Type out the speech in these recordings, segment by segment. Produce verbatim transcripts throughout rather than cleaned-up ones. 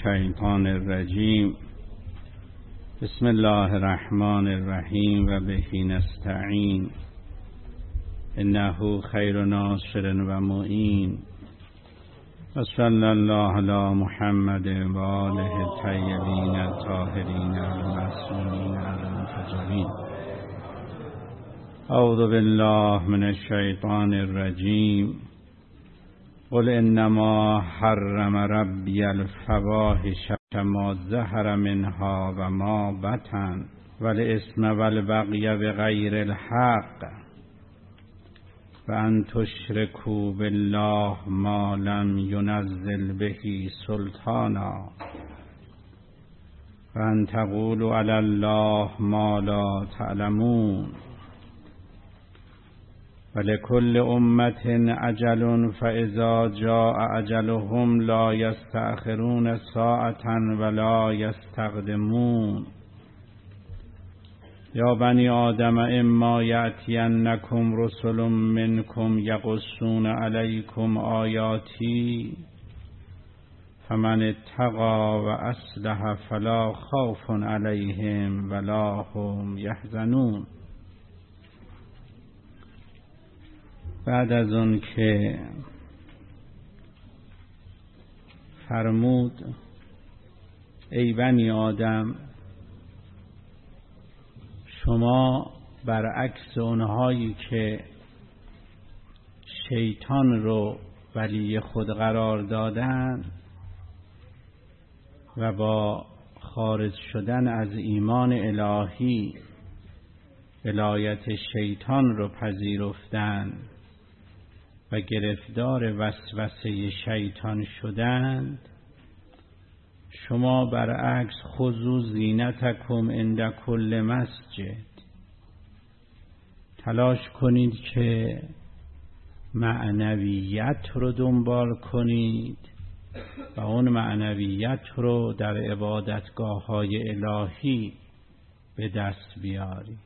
الشیطان الرجیم. بسم الله الرحمن الرحیم و به نستعین انه خیر ناصر و معین و صلی الله علی محمد و آله الطیبین الطاهرین المعصومین المنتجبین. اعوذ بالله من الشیطان الرجیم. قل انما حرم ربی الفواحش ما ظهر منها و ما بطن والاسم والبغی بغیر الحق و ان تشرکوا بالله ما لم ینزل به سلطانا و ان تقولوا علی الله ما لا تعلمون. ولكل أمة أجل فإذا جاء أجلهم لا يستأخرون ساعة ولا يستقدمون. يا بني آدم إما يأتينكم رسل منكم يقصون عليكم آياتي فمن اتقى وأصلح فلا خوف عليهم ولا هم يحزنون. بعد از اون که فرمود ای بنی آدم، شما برعکس اونهایی که شیطان رو ولی خود قرار دادن و با خارج شدن از ایمان الهی ولایت شیطان رو پذیرفتن و گرفتار وسوسه شیطان شدند، شما برعکس خذوا زینتکم عند کل مسجد، تلاش کنید که معنویت رو دنبال کنید و اون معنویت رو در عبادتگاه های الهی به دست بیارید.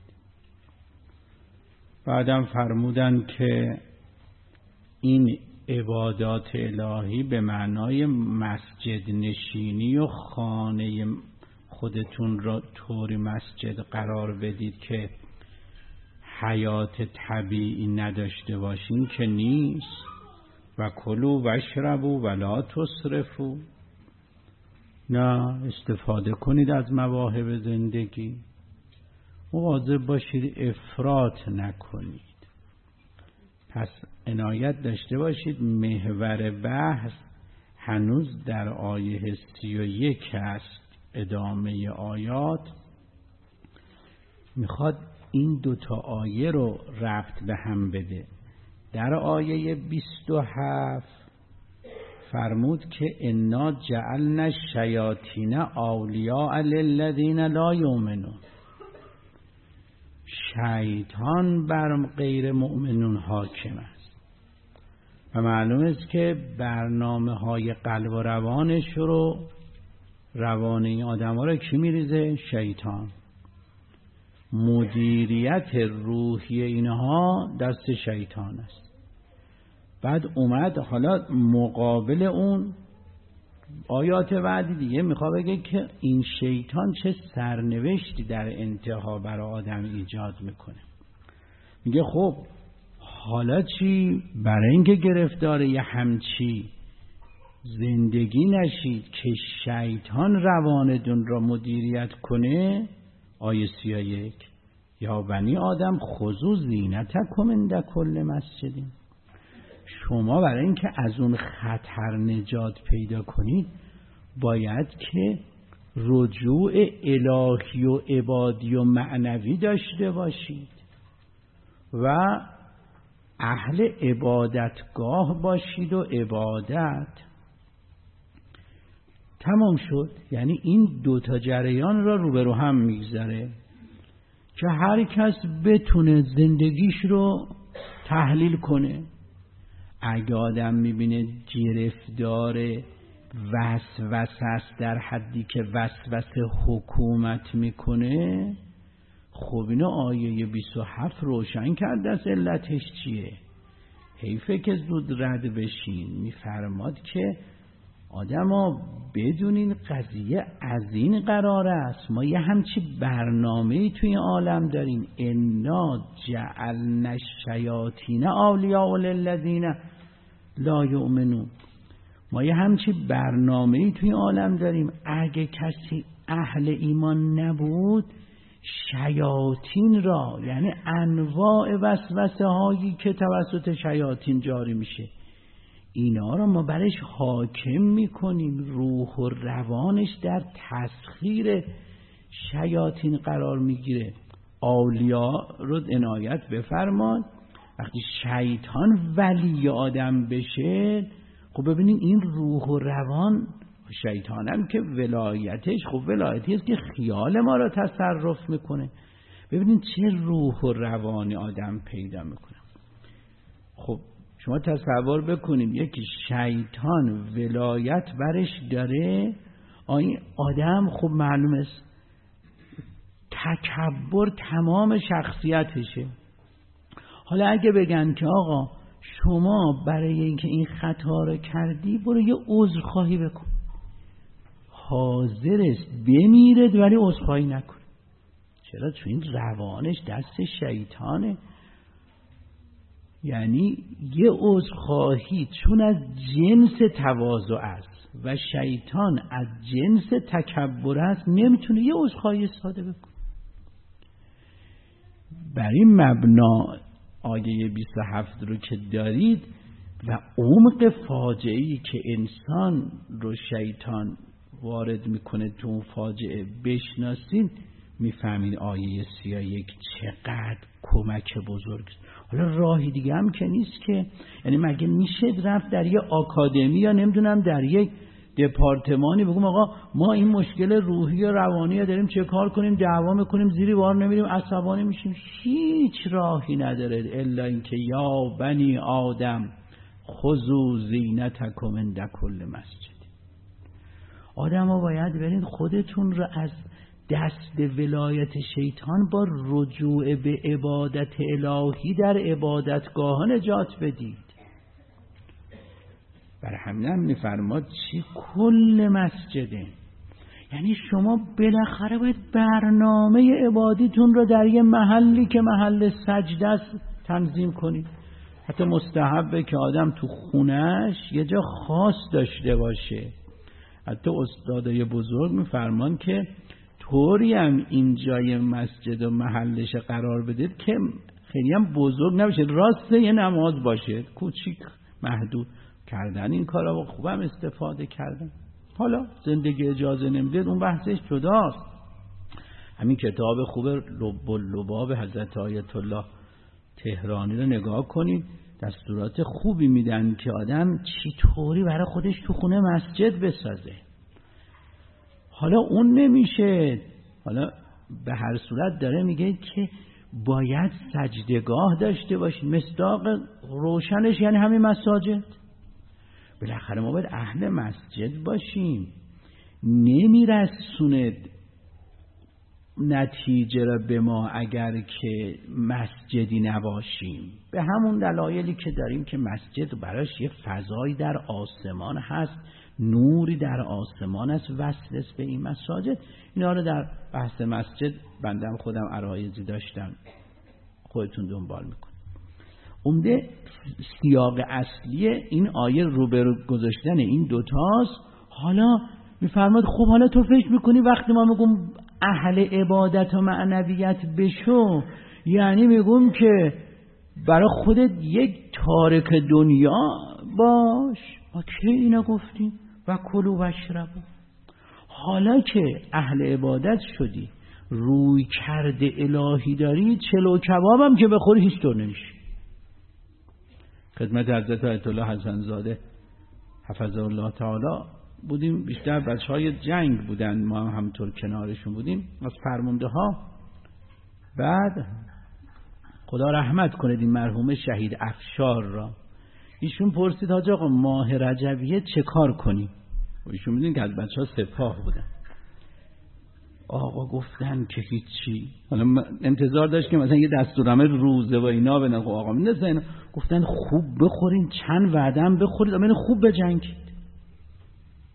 بعدم فرمودن که این عبادات الهی به معنای مسجد نشینی و خانه خودتون را طوری مسجد قرار بدید که حیات طبیعی نداشته باشین که نیست. و کلوا و اشربوا ولا تسرفوا، نه، استفاده کنید از مواهب زندگی، مواظب باشید افراط نکنید. پس عنایت داشته باشید محور بحث هنوز در آیه سی و یک است. ادامه آیات میخواد این دوتا آیه رو ربط به هم بده. در آیه بیست و هفت فرمود که انا جعلنا الشیاطین اولیاء للذین لا یؤمنون. شیطان بر غیر مؤمنون حاکم است و معلوم است که برنامه های قلب و روانش رو روان این آدم ها رو کی میریزه؟ شیطان. مدیریت روحی اینها دست شیطان است. بعد اومد حالا مقابل اون آیات بعدی دیگه میخواد بگه که این شیطان چه سرنوشتی در انتها برای آدم ایجاد میکنه. میگه خب حالا چی؟ برای اینکه گرفتار یه همچی زندگی نشید که شیطان روانتون را مدیریت کنه، آیه سی و یک یا بنی آدم خذوا زینتکم عند کل مسجد. شما برای اینکه از اون خطر نجات پیدا کنید باید که رجوع الهی و عبادی و معنوی داشته باشید و اهل عبادتگاه باشید و عبادت. تمام شد. یعنی این دوتا جریان را روبرو هم میگذاره که هر کس بتونه زندگیش رو تحلیل کنه. اگه آدم میبینه گرفتار وسوسه است در حدی که وسوسه حکومت میکنه، خب اینو آیه بیست و هفت روشن کرده است علتش چیه. حیفه که زود رد بشین. میفرماد که آدم ها بدونین قضیه از این قرار است، ما یه همچی برنامه‌ای توی عالم داریم. انا جعلنا الشیاطین اولیاء للذین لا یؤمنون. ما یه همچی برنامه‌ای توی عالم داریم. اگه کسی اهل ایمان نبود، شیاطین را، یعنی انواع وسوسه هایی که توسط شیاطین جاری میشه، اینا را ما برش حاکم میکنیم. روح و روانش در تسخیر شیاطین قرار میگیره. اولیاء رو عنایت بفرمان. وقتی شیطان ولی آدم بشه، خب ببینین این روح و روان، شیطانم که ولایتش خب ولایتی است که خیال ما را تصرف میکنه. ببینین چه روح و روان آدم پیدا میکنه. خب شما تصور بکنید یکی شیطان ولایت برش داره، این آدم خب معلوم است تکبر تمام شخصیتشه. حالا اگه بگن که آقا شما برای اینکه این خطا رو کردی برو یه عذرخواهی بکن، حاضر است بمیرد ولی عذرخواهی نکن. چرا؟ چون این روانش دست شیطانه. یعنی یه عذرخواهی چون از جنس تواضع است و شیطان از جنس تکبر است، نمیتونه یه عذرخواهی ساده بکنه. بر این مبنا آیه بیست و هفت رو که دارید و عمق فاجعه‌ای که انسان رو شیطان وارد میکنه تو اون فاجعه بشناسین، میفهمین آیه سی و یک چقدر کمک بزرگ. حالا راهی دیگه هم که نیست که، یعنی مگه میشه رفت در یه آکادمی یا نمیدونم در یک دپارتمانی بگم آقا ما این مشکل روحی و روانی داریم چه کار کنیم، دعوا میکنیم زیری بار نمیریم عصبانی میشیم؟ هیچ راهی نداره الا اینکه یا بنی آدم خذوا زینتکم عند کل مسجد. آدم ها باید برین خودتون رو از دست ولایت شیطان با رجوع به عبادت الهی در عبادتگاه نجات بدید. برای همین هم میفرماد چی کل مسجده، یعنی شما بالاخره باید برنامه عبادیتون رو در یه محلی که محل سجده است تنظیم کنید. حتی مستحبه که آدم تو خونش یه جا خاص داشته باشه. حتی استادای بزرگ میفرمان که طوری هم این جای مسجد و محلش قرار بدید که خیلی هم بزرگ نباشه، راست یه نماز باشه، کوچیک محدود کردن این کارا و خوبم استفاده کردن. حالا زندگی اجازه نمیده، اون بحثش جداست. همین کتاب خوب لب و لباب حضرت آیت الله تهرانی رو نگاه کنید، دستورات خوبی میدن که آدم چطوری برای خودش تو خونه مسجد بسازه. حالا اون نمیشه، حالا به هر صورت داره میگه که باید سجدگاه داشته باشید. مصداق روشنش یعنی همین مساجد. بالاخره ما باید اهل مسجد باشیم. نمیرسوند نتیجه را به ما اگر که مسجدی نباشیم، به همون دلایلی که داریم که مسجد براش یه فضایی در آسمان هست، نوری در آسمان است وصل است به این مساجد. اینا رو در بحث مسجد بندم خودم عرایضی داشتم، خودتون دنبال میکن. عمده سیاق اصلی این آیه روبرو گذاشتن این دوتاست. حالا میفرماد خب حالا تو فکر میکنی وقتی ما میگم اهل عبادت و معنویت بشو، یعنی میگم که برای خودت یک تارک دنیا باش؟ ما که اینا گفتیم و کلوا و اشربوا. حالا که اهل عبادت شدی، روی کرده الهی داری، چلو کباب هم که بخوری هیچ طور نمیشی. خدمت حضرت آیت الله حسن زاده حفظه الله تعالی بودیم، بیشتر بچه های جنگ بودن، ما همطور کنارشون بودیم از فرمانده ها. بعد خدا رحمت کنه این مرحوم شهید افشار را، ایشون پرسید حاج آقا ماه رجبیه چه کار کنیم؟ ایشون میدونید که از بچه ها سپاه بودن. آقا گفتن که هیچی. حالا انتظار داشت که مثلا یه دستورنامه روزه و اینا بدن. آقا میندازن اینا. گفتن خوب بخورین، چند وعده هم بخورید، اما خوب بجنگید.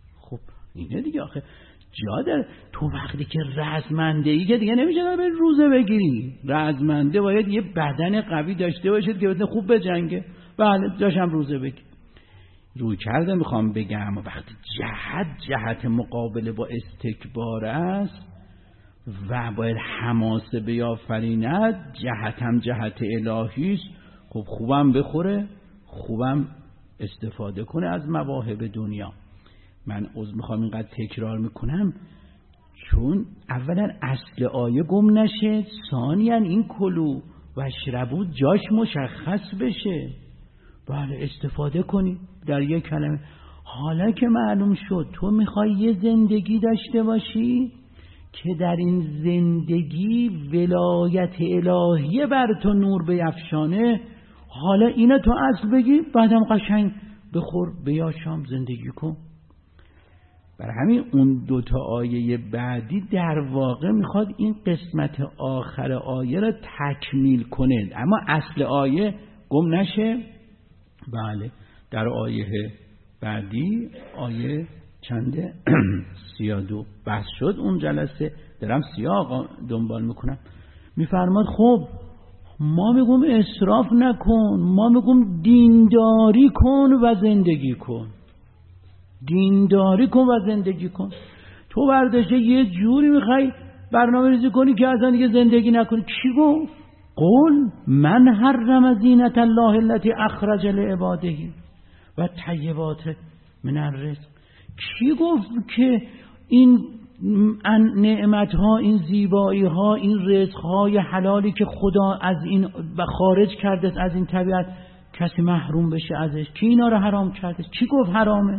اینه دیگه. آخه جا داره تو وقتی که رزمنده ای که دیگه نمیشه به روزه بگیری. رزمنده باید یه بدن قوی داشته باشید که بتونه خوب بجنگه. بله داشتم روزه بگیر روی کرده میخوام بگم وقتی جهت جهت مقابله با استکبار است و باید حماسه بیافریند، جهت هم جهت الهی است. خب خوبم بخوره، خوبم استفاده کنه از مواهب دنیا. من عذر میخوام اینقدر تکرار میکنم چون اولا اصل آیه گم نشه، ثانیاً این کلو و اشربو جاش مشخص بشه. بله استفاده کنی در یک کلمه. حالا که معلوم شد تو میخوای یه زندگی داشته باشی که در این زندگی ولایت الهی بر تو نور بیفشانه، حالا اینو تو اصل بگی، بعدم قشنگ بخور بیاشام زندگی کن. برای همین اون دوتا آیه بعدی در واقع میخواد این قسمت آخر آیه را تکمیل کنه، اما اصل آیه گم نشه. بله در آیه بعدی آیه چنده سی و دو بحث شد اون جلسه، دارم سیاق دنبال میکنم. میفرماد خب ما میگم اسراف نکن، ما میگم دینداری کن و زندگی کن. دینداری کن و زندگی کن. تو برداشته یه جوری میخوای برنامه ریزی کنی که اصلا دیگه زندگی نکنی. کی گفت؟ قل من حرم زینت الله التي اخرج لعباده و طیبات من الرزق. کی گفت که این نعمت ها، این زیبایی ها، این رزق های حلالی که خدا از این و خارج کرده از این طبیعت کسی محروم بشه ازش؟ کی اینا رو حرام کرده؟ کی گفت حرامه؟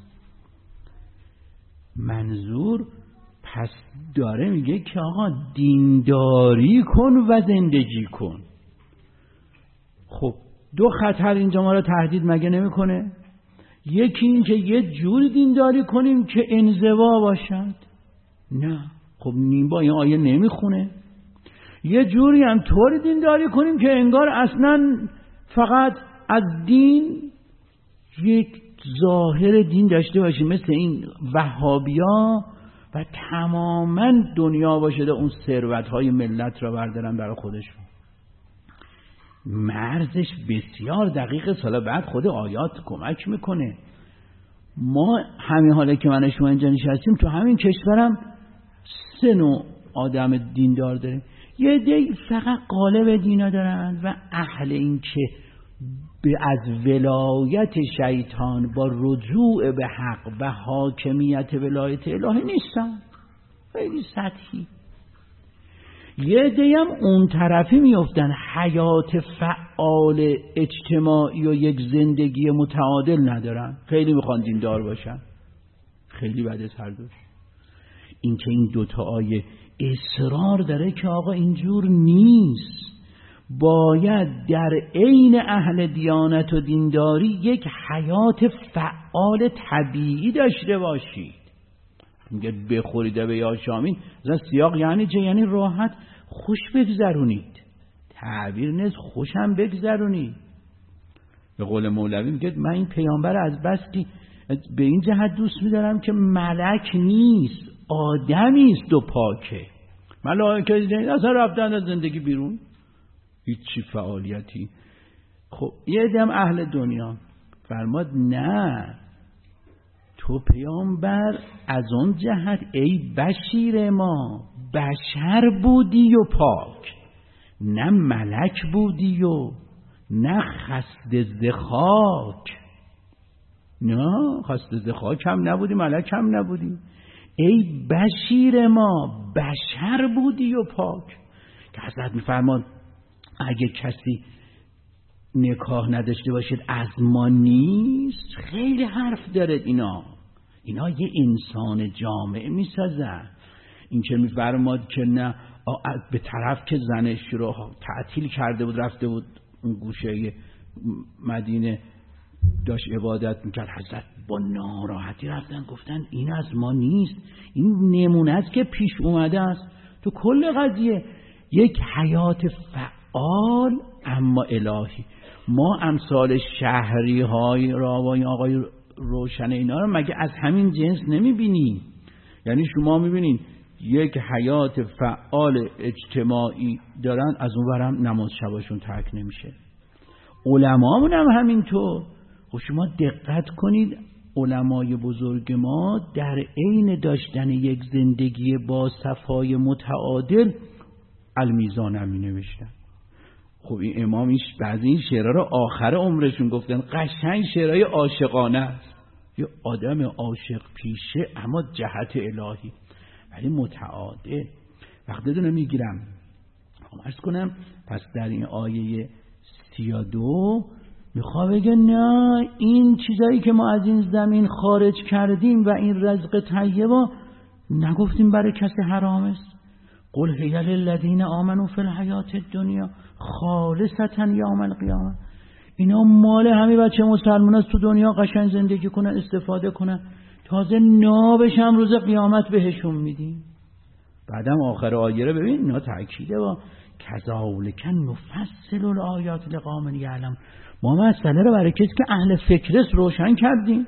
منظور پس داره میگه که آقا دینداری کن و زندگی کن. خب دو خطر اینجا ما رو تهدید مگه نمیکنه؟ یکی این که یه جوری دینداری کنیم که انزوا باشد. نه خب نیم با این آیه نمیخونه. یه جوری هم طوری دینداری کنیم که انگار اصلا فقط از دین یک ظاهر دین داشته باشیم، مثل این وهابیا و تماما دنیا باشه اون ثروت‌های ملت را بردارن برای خودشون. مرزش بسیار دقیق. سال بعد خود آیات کمک میکنه. ما همین حاله که من شما اینجا نشستیم تو همین کشورم سه نوع آدم دیندار داریم. یه عده فقط قالب دینا دارن و اهل این که به از ولایت شیطان با رجوع به حق و حاکمیت ولایت الهی نیستن، خیلی سطحی. یه عده هم اون طرفی میافتن، حیات فعال اجتماعی و یک زندگی متعادل ندارن، خیلی میخوان دیندار باشن. خیلی بده سردوش. این که این دوتا آیه اصرار داره که آقا اینجور نیست، باید در عین اهل دیانت و دینداری یک حیات فعال طبیعی داشته باشید. میگه بخورید به یاشامین، از سیاق یعنی چه؟ یعنی راحت خوش بگذرونید. تعبیر نیست، خوشم بگذرونید. به قول مولوی میگه من این پیامبر از بس که به این جهت دوست میدارم که ملک نیست، آدمی است و پاکه. ملائکه اصلا رفتن از زندگی بیرون، هیچی فعالیتی. خب یه دم اهل دنیا فرماد نه، تو پیامبر از اون جهت ای بشیر ما بشر بودی و پاک، نه ملک بودی و نه خسته ز خاک. نه خسته ز خاک هم نبودی، ملک هم نبودی. ای بشیر ما بشر بودی و پاک. که حضرت میفرمان اگه کسی نکاح نداشته باشید از ما نیست. خیلی حرف دارد اینا. اینا یه انسان جامعه میسازن. این که میفرماد که نه به طرف که زنش رو تعطیل کرده بود رفته بود اون گوشه مدینه داشت عبادت میکرد، حضرت با ناراحتی رفتن گفتن این از ما نیست، این نمونه است که پیش اومده است. تو کل قضیه یک حیات فعال اما الهی. ما امثال شهری های را و این آقای روشن اینا رو مگه از همین جنس نمیبینی؟ یعنی شما میبینین یک حیات فعال اجتماعی دارن، از اون برم نماز شباشون ترک نمیشه. علمامون هم همینطور. خب شما دقت کنید علمای بزرگ ما در عین داشتن یک زندگی با صفای متعادل المیزان هم می نوشتن. خب این امامیش بعضی این شعرها رو آخر عمرشون گفتن، قشنگ شعرهای عاشقانه است. یه آدم عاشق پیشه اما جهت الهی ولی متعادل. وقتی دونه میگیرم عرض کنم پس در این آیه سی و دو میخواه بگه نه، این چیزایی که ما از این زمین خارج کردیم و این رزق طیبا نگفتیم برای کسی حرام است. قل هی للذین آمنوا فی الحیات الدنیا خالصتا یوم القیامه. اینا مال همه بچه مسلمان است، تو دنیا قشنگ زندگی کنن، استفاده کنن، تازه نابش هم روز قیامت بهشون میدیم. بعدم آخر آیه رو ببین، اینا تأکیده با کذالک نفصل الآیات لقوم یعلمون. ما مسئله رو برای کسی که اهل فکر است روشن کردیم.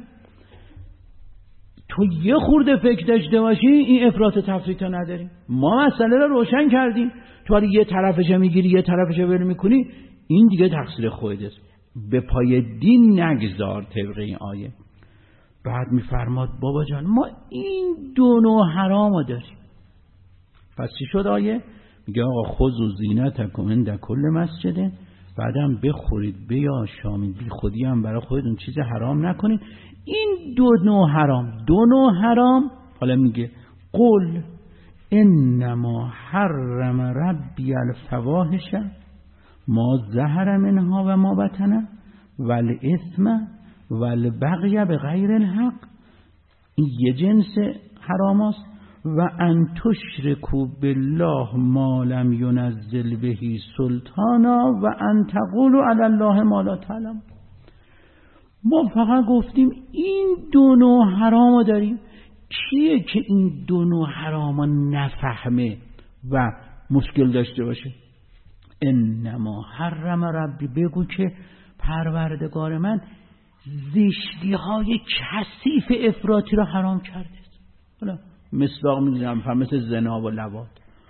تو یه خورده فکر داشته باشی این افراط تفریط نداریم. ما مسئله رو روشن کردیم، تو ولی یه طرفش میگیری یه طرفش ول میکنی، این دیگه تقصیر خودت است. به پای دین نگذار طبق این آیه. بعد میفرماد بابا جان ما این دو نوع حرامو داریم. پس چی شد آیه؟ میگه آقا خذوا زینتکم عند کل مسجد، بعدم بخورید بیاشامید، بی خودی هم برای خودتون چیز حرام نکنید. این دو نوع حرام، دو نوع حرام. حالا میگه قل انما حرم ربی الفواحش ما ظهر منها و ما بطن والاثم والبغی بغیر الحق. این یه جنس حرام است. و ان تشرکوا بالله ما لم ينزل به سلطانا و ان تقولوا علی الله ما لا تعلمون. ما فقط گفتیم این دو نوع حرامو داریم. کیه که این دو نوع حرامو نفهمه و مشکل داشته باشه؟ انما حرم ربی، بگو که پروردگار من زشتی های کثیف افراطی را حرام کرده. حالا مصداق می‌زنم فهم مثل زنا و لواط.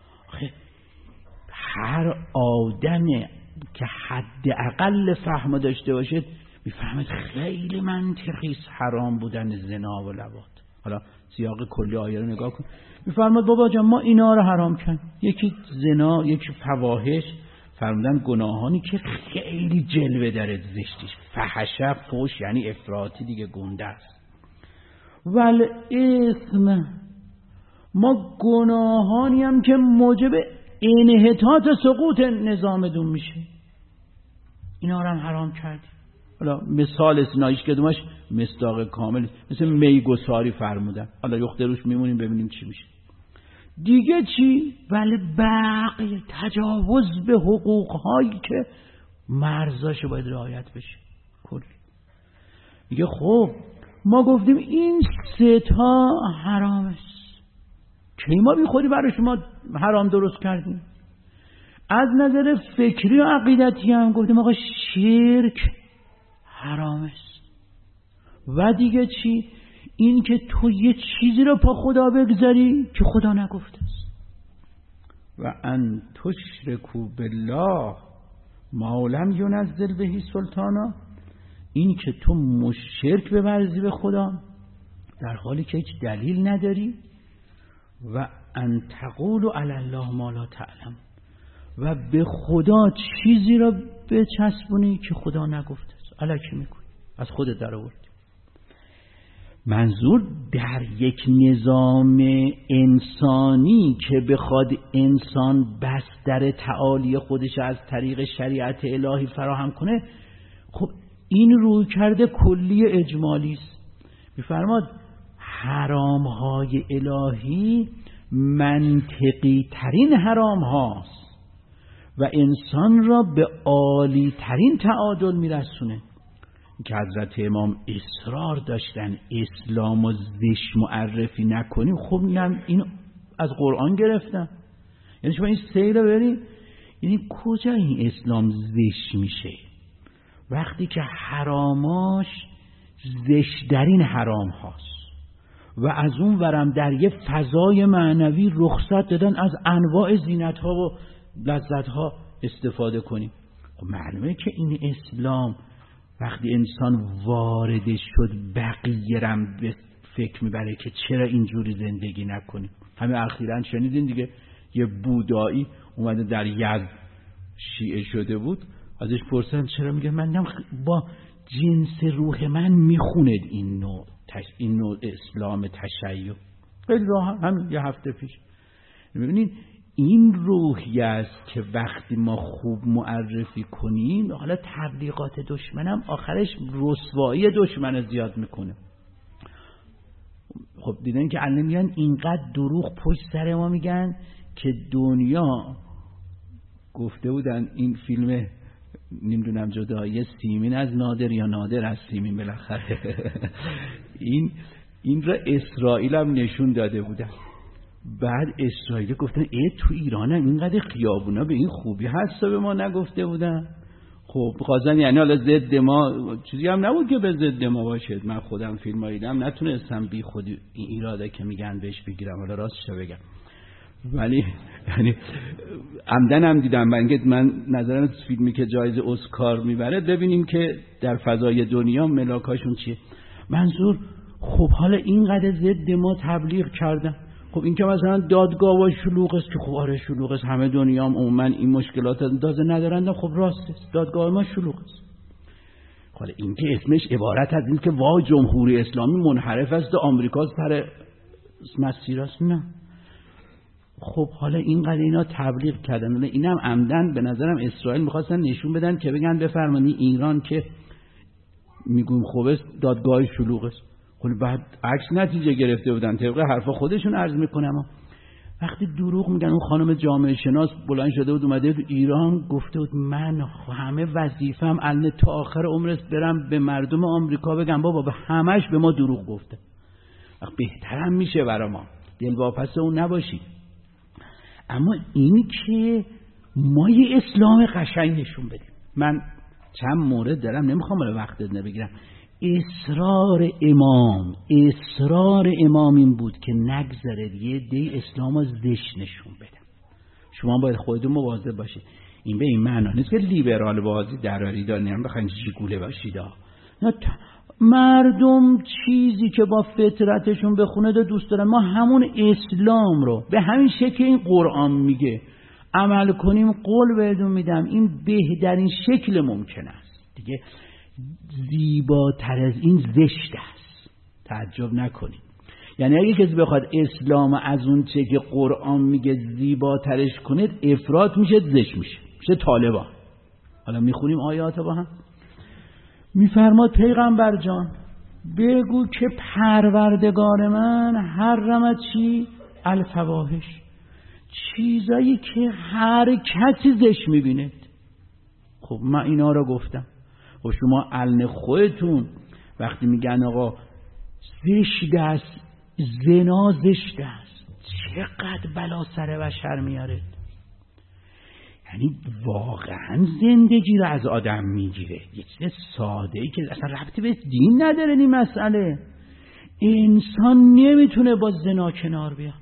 هر آدم که حد اقل فهم داشته باشه میفهمد خیلی منطقی است حرام بودن زنا و لواط. حالا سیاق کلی آیه رو نگاه کن، میفرماد بابا جان ما اینا رو حرام کردیم. یکی زنا، یکی فواحش، فرمودن گناهانی که خیلی جلوه داره زشتیش. فحشه فوش یعنی افراطی دیگه، گنده است. ول اسم، ما گناهانی هم که موجب انحطاط سقوط نظام دون میشه اینا رو هم حرام کردیم. حالا مثال اسنایش که دومش مصداق کامل مثل میگساری فرمودن. حالا یخته روش میمونیم ببینیم چی میشه دیگه. چی؟ ولی بقیه تجاوز به حقوقهایی که مرزاش باید رعایت بشه کلی. میگه خب ما گفتیم این سه تا حرام است. کی ما بی خودی برای شما حرام درست کردیم؟ از نظر فکری و عقیدتی هم گفتیم آقا شرک حرام است. و دیگه چی؟ این که تو یه چیزی رو پا خدا بگذاری که خدا نگفته است. و ان تشرکوا بالله ما لم ينزل به سلطانا، این که تو مشرک بورزی به خدا در حالی که هیچ دلیل نداری. و ان تقولوا علی الله ما لا تعلم، و به خدا چیزی را بچسبونی که خدا نگفته است. الکی میکنی، از خودت در آوردی. منظور در یک نظام انسانی که بخواد انسان بستر تعالی خودش از طریق شریعت الهی فراهم کنه، خب این روی کرده کلی اجمالی است. میفرماد حرام های الهی منطقی ترین حرام هاست و انسان را به عالی ترین تعادل میرسونه. که حضرت امام اصرار داشتن اسلام و زشت معرفی نکنیم. خب این از قرآن گرفتن. یعنی شما این سیره بریم، یعنی کجا این اسلام زشت میشه؟ وقتی که حراماش زشترین حرام هاست و از اون ورم در یه فضای معنوی رخصت دادن از انواع زینت ها و لذت ها استفاده کنیم. خب معلومه که این اسلام وقتی انسان واردش شد بقیه رم به فکر میبره که چرا اینجوری زندگی نکنیم. همه اخیراً شنیدین دیگه یه بودایی اومده در یزد شیعه شده بود، ازش پرسن چرا، میگه من با جنس روح من میخوند این نوع تش... این نوع اسلام تشیع. خیلی راحت همین یه هفته پیش. ببینید این روحی است که وقتی ما خوب معرفی کنیم، حالا تبلیغات دشمنم آخرش رسوایی دشمن زیاد میکنه. خب دیدن که الان میان اینقدر دروغ پشت سر ما میگن که دنیا گفته بودن این فیلم نمیدونم جدایی سیمین از نادر یا نادر از سیمین بالاخره این این را اسرائیل هم نشون داده بودن. بعد اسرائیل گفتن ای تو ایران هم اینقدر خیابونا به این خوبی هست به ما نگفته بودن. خب بخواستن یعنی حالا ضد ما چیزی هم نبود که به ضد ما باشه. من خودم فیلم دیدم نتونستم بی خودی این ایراده که میگن بهش بگیرم، حالا راستش بگم، ولی یعنی عمدن هم دیدم. من من نظرم فیلمی که جایزه اسکار میبره ببینیم که در فضای دنیا ملاکاشون چیه. منظور خب حالا اینقدر ضد ما تبلیغ کردن، خب این که مثلا دادگاه و شلوغ است که خب آره شلوغ است، همه دنیا هم عموما این مشکلات اندازه ندارند، خب راست است دادگاه ما شلوغ است. حالا این که اسمش عبارت از این که وای جمهوری اسلامی منحرف است و آمریکا سر مسیر است، نه. خب حالا اینقدر اینا تبلیغ کردن، حالا اینم عمدن به نظرم اسرائیل میخواستن نشون بدن که بگن بفرمانی ایران که میگویم خوب است دادگاه شلوغ است. خب بعد عکس نتیجه گرفته بودن طبق حرفا خودشون عرض میکنم. وقتی دروغ میگن، اون خانم جامعه شناس بلند شده بود اومده تو ایران گفته بود من همه وظیفه‌ام الان تا آخر عمرم برم به مردم آمریکا بگم بابا به همش به ما دروغ گفته. بهترم میشه برای ما دلواپس اون نباشید. اما این که ما یه اسلام قشنگ نشون بدیم. من چند مورد دارم نمیخوام ولی وقت نبگیرم. اصرار امام اصرار امام این بود که نگذره یه دی اسلام رو زشت نشون بدم. شما باید خودتون مواظب باشید. این به این معنا نیست که لیبرال بازی دراری داریم بخواید جیگوله باشید. نه مردم چیزی که با فطرتشون بخونه ده دوست دارن. ما همون اسلام رو به همین شکل این قرآن میگه عمل کنیم، قول بهتون میدم این بهترین شکل ممکن است. دیگه زیباتر از این زشت است، تعجب نکنید. یعنی اگه کسی بخواد اسلام از اون چه که قرآن میگه زیباترش کنید افراط میشه، زشت میشه، میشه طالبان. حالا میخونیم آیات با هم. میفرماد پیغمبر جان بگو که پروردگار من حرمت چی؟ الفواحش، چیزایی که هر کسی زشت میبینید. خب من اینا رو گفتم. خب شما علن خودتون وقتی میگن آقا زشت است، زنا زشت است، چقدر بلا سر بشر میاره. یعنی واقعا زندگی رو از آدم میگیره. یه چیز ساده ای که اصلا ربطی به دین نداره این مسئله. انسان نمیتونه با زنا کنار بیاد.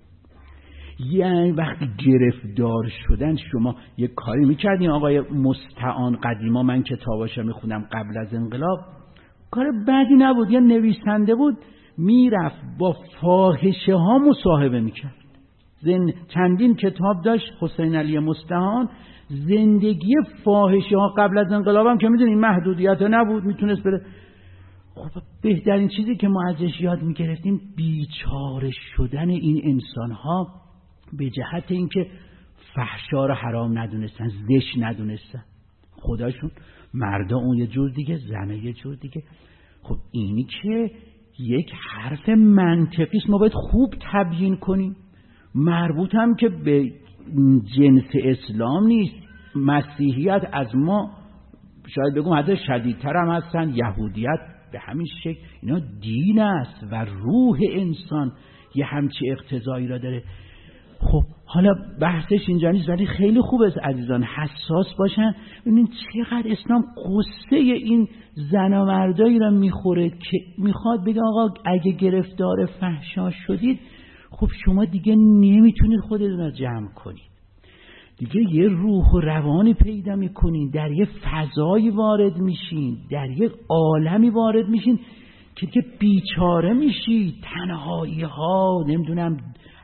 یعنی وقتی گرفتار شدن شما یه کاری میکردین آقای مستعان قدیما، من کتاباشو میخونم قبل از انقلاب، کار بدی نبود، یه نویسنده بود میرفت با فاحشه ها مصاحبه میکرد. زن... چندین کتاب داشت حسین علی مستعان، زندگی فاحشه ها قبل از انقلاب هم که میدونین محدودیت نبود، میتونست بره. خب بهترین چیزی که ما ازش یاد میگرفتیم بیچاره شدن این انسان ها به جهت اینکه فحشا رو حرام ندونستن، زشت ندونستن. خداشون مردا اون یه جور دیگه، زنه یه جور دیگه. خب اینی که یک حرف منطقی است، ما باید خوب تبیین کنیم. مربوط هم که به جنس اسلام نیست. مسیحیت از ما شاید بگم حتی شدیدتر هم هستن، یهودیت به همین شکل. اینا دین است و روح انسان یه همچی اقتضایی را داره. خب حالا بحثش اینجا نیست، ولی خیلی خوب است عزیزان حساس باشن. ببینید چقدر اسلام قصه این زن و مردایی را میخوره که میخواد بگه آقا اگه گرفتار فحشا شدید، خب شما دیگه نمیتونید خودتون را جمع کنید، دیگه یه روح و روانی پیدا میکنین، در یه فضایی وارد میشین، در یه عالمی وارد میشین که دیگه بیچاره میشید. تنهایی ها، نمیدونم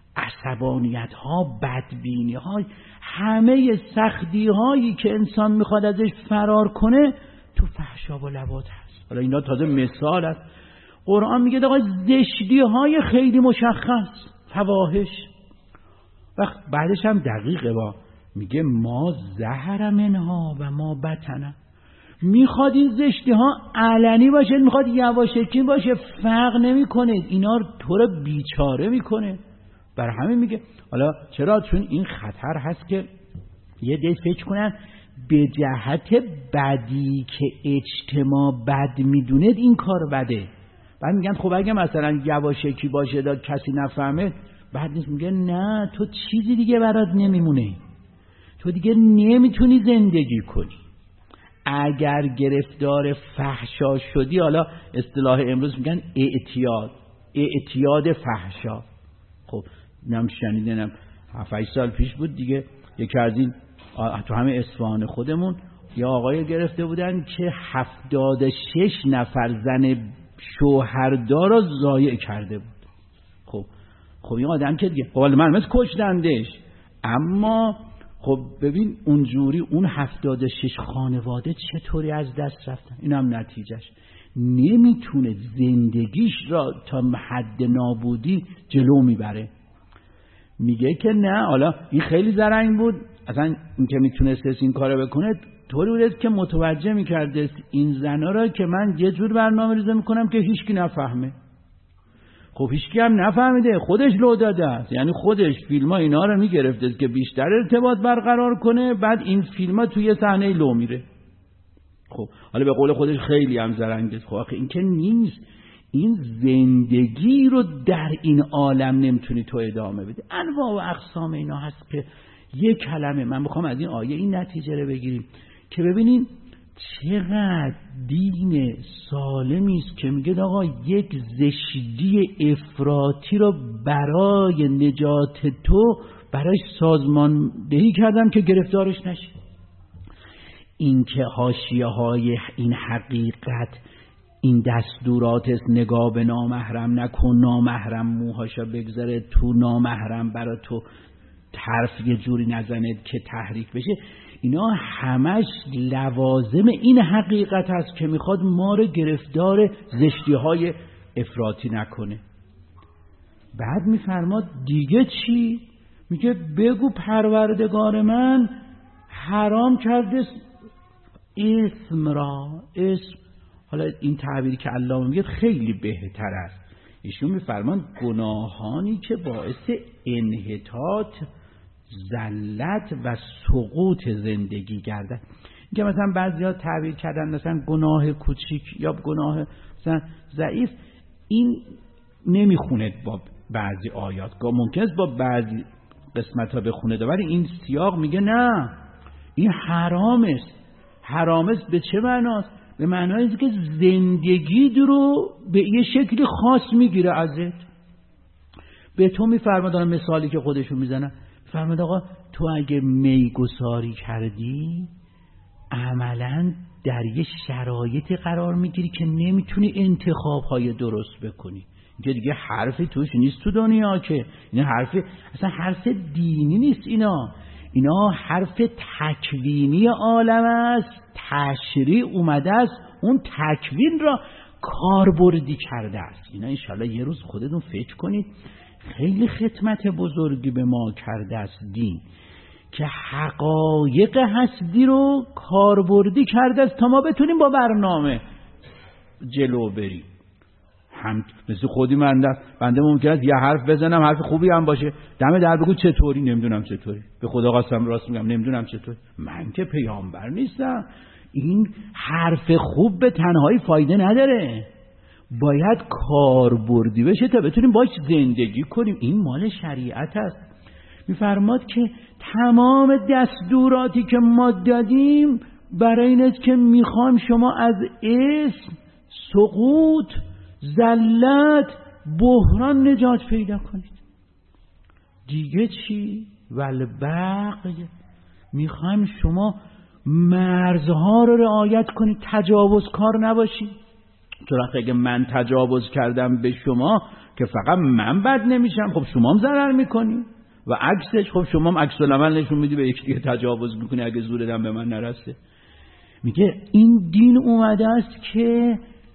عصبانیت ها، بدبینی ها، همه سختی هایی که انسان میخواد ازش فرار کنه تو فحشا و لواط هست. حالا اینا تازه مثال است. قرآن میگه آقا زشتی های خیلی مشخص، فواحش، وقت بعدش هم دقیقه با میگه ما ظهر منها و ما بطن. میخواد این زشتی ها علنی باشه، میخواد یواشکی باشه، فرق نمی کنه، اینا تو رو بیچاره میکنه. برای همین میگه حالا چرا؟ چون این خطر هست که یه دی فکر کنن به جهت بدی که اجتماع بد میدونه این کار بده. بعد میگن خب اگه مثلا یواشکی باشه داد کسی نفهمه، بعد نیست. میگه نه، تو چیزی دیگه برات نمیمونه، تو دیگه نمیتونی زندگی کنی. اگر گرفتار فحشا شدی، حالا اصطلاح امروز میگن اعتیاد، اعتیاد فحشا. خب نم شنیدنم هفت سال پیش بود دیگه، یکی از این تو همه اصفهان خودمون یا آقای گرفته بودن که هفتاد و شش نفر زن شوهردار را ضایع کرده بود. خب خب این آدم که دیگه قول من مثل کشتندش. اما خب ببین اونجوری اون هفتاد و شش خانواده چطوری از دست رفتن. این هم نتیجهش، نمیتونه زندگیش را تا حد نابودی جلو میبره. میگه که نه، حالا این خیلی زرنگ بود، اصلا این که میتونست این کارو بکنه طوری بود که متوجه میکرده این زنا را که من یه جور برنامه ریزی میکنم که هیچکی نفهمه. خب هیچکی هم نفهمیده، خودش لو داده است. یعنی خودش فیلم ها اینا رو میگرفته که بیشتر ارتباط برقرار کنه، بعد این فیلم ها توی صحنه لو میره. خب حالا به قول خودش خیلی هم زرنگه. خب آخه این که نیست، این زندگی رو در این عالم نمیتونی تو ادامه بدی. انواع و اقسام اینا هست که یک کلمه من میخوام از این آیه این نتیجه رو بگیریم که ببینین چقدر دین سالمی است که میگه آقا یک زشتی افراطی رو برای نجات تو برای سازماندهی کردم که گرفتارش نشی. این که حاشیه های این حقیقت، این دستورات است، نگاه به نامحرم نکن، نامحرم موهاشا بگذاره تو، نامحرم برای تو طرف یه جوری نزنه که تحریک بشه، اینا همش لوازم این حقیقت هست که میخواد ما رو گرفتار زشتی های افراطی نکنه. بعد میفرماد دیگه چی؟ میگه بگو پروردگار من حرام کرده اسم را. اسم، حالا این تعبیری که علامه میگه خیلی بهتر است. ایشون میفرمان گناهانی که باعث انحطاط، ذلت و سقوط زندگی گردن. که مثلا بعضیا تعبیر کردن مثلا گناه کوچیک یا گناه مثلا ضعیف، این نمیخونه با بعضی آیات، ممکن است با بعضی قسمت ها بخونه، ولی این سیاق میگه نه، این حرام است. حرام است به چه معناست؟ به معنای که زندگی رو به یه شکلی خاص میگیره ازت. به تو میفرماد، مثالی که خودشون میزنن، فرماد آقا تو اگه میگساری کردی عملاً در یه شرایطی قرار میگیری که نمیتونی انتخاب‌های درست بکنی. اینجا دیگه حرفی توش نیست تو دنیا، که اینا حرفی اصلا حرف دینی نیست، اینا اینا حرف تکوینی عالم است. تشریع اومده است اون تکوین را کاربردی کرده است. اینا انشالله یه روز خودتون فکر کنید، خیلی خدمت بزرگی به ما کرده است دین، که حقایق هستی رو کاربردی کرده است تا ما بتونیم با برنامه جلو بریم. هم مثل خودی من بنده ممکن است یه حرف بزنم، حرف خوبی هم باشه، دم در بگو چطوری، نمیدونم چطوری، به خدا قسم راست میگم نمیدونم چطوری. من که پیامبر نیستم. این حرف خوب به تنهایی فایده نداره، باید کاربردی بشه تا بتونیم باش زندگی کنیم. این مال شریعت است. میفرماد که تمام دستوراتی که ما دادیم برای این است که میخوایم شما از اسم، سقوط، ذلت، بحران نجات پیدا کنید. دیگه چی؟ والبقی، میخوایم شما مرزها رو رعایت کنید، تجاوزکار نباشید. چرا اگه من تجاوز کردم به شما که فقط من بد نمیشم، خب شما هم ضرر میکنی و عکسش خب شما هم عکس العمل نشون میدی به یکی دیگه تجاوز میکنی اگه زور دم به من نرسه. میگه این دین اومده است که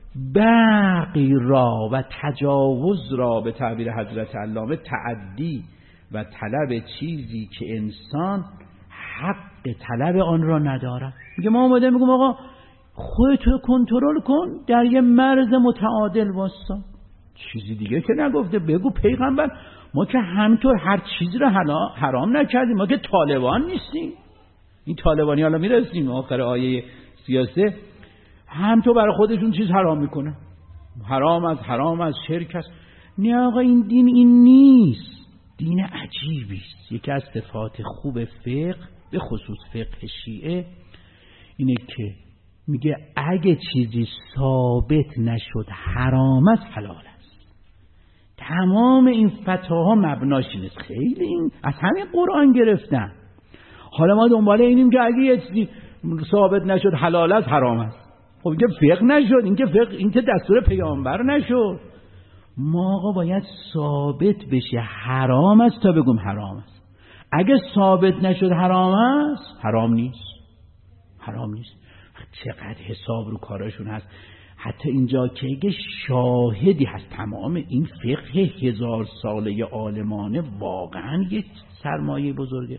بقی را و تجاوز را، به تعبیر حضرت علامه تعدی و طلب چیزی که انسان حق طلب آن را ندارد. میگه ما اومده میگم آقا خودتو کنترل کن، در یه مرز متعادل واسا. چیزی دیگه که نگفته. بگو پیغمبر ما که همینطور هر چیزی رو حرام نکردیم، ما که طالبان نیستیم. این طالبانی حالا میرسیم آخر آیه سیاسه همینطور برای خودشون چیز حرام میکنه، حرام از حرام از شرک است. نه آقا این دین این نیست، دین عجیبی است. یکی از صفات خوب فقه به خصوص فقه شیعه اینه که میگه اگه چیزی ثابت نشد حرام است حلال است. تمام این فتواها مبناش اینه. خیلی این از همین قرآن گرفتن. حالا ما دنبال اینیم که اگه یه چیزی ثابت نشد حلال است حرام است. خب این که فقه نشد، این که فقه، این که دستور پیامبر نشد. ما آقا باید ثابت بشه حرام است تا بگم حرام است. اگه ثابت نشد حرام است حرام نیست، حرام نیست. چقدر حساب رو کاراشون هست. حتی اینجا که اگه شاهدی هست تمام این فقه هزار ساله عالمانه واقعا یک سرمایه بزرگه.